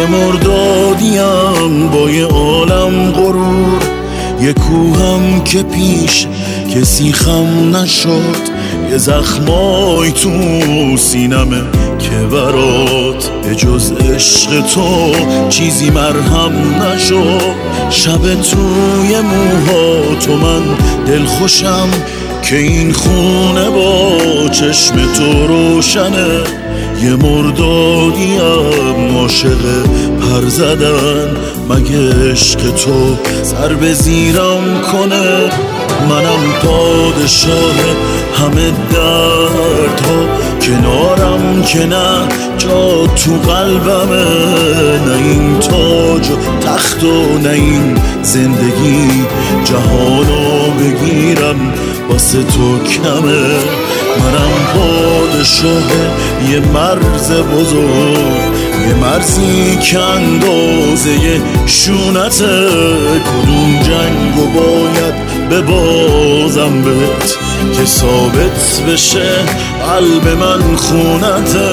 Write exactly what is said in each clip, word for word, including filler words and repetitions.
مردادیم با یه عالم غرور، یه کوهم که پیش کسی خم نشد، یه زخمای تو سینمه که برات به جز عشق تو چیزی مرهم نشد. شب توی موها تو من دلخوشم که این خونه با چشم تو روشنه. یه مردادیم عاشق پر زدن، مگه عشق تو سر به زیرم کنه؟ منم پادشاه همه دردها، کنارم که نه جا تو قلبمه. نه این تاج و تخت و نه این زندگی جهانو بگیرم واسه تو کمه. منم پادشاه یه مرز بزرگ، یه مرزی که اندازه شونته. کدوم جنگو باید ببازم بهت که ثابت بشه قلب من خونته؟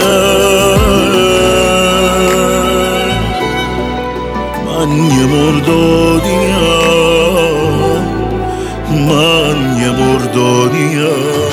من یه مردادیم، من یه مردادیم.